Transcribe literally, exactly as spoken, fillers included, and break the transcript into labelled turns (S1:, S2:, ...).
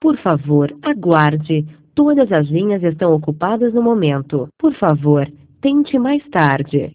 S1: Por favor, aguarde. Todas as linhas estão ocupadas no momento. Por favor, tente mais tarde.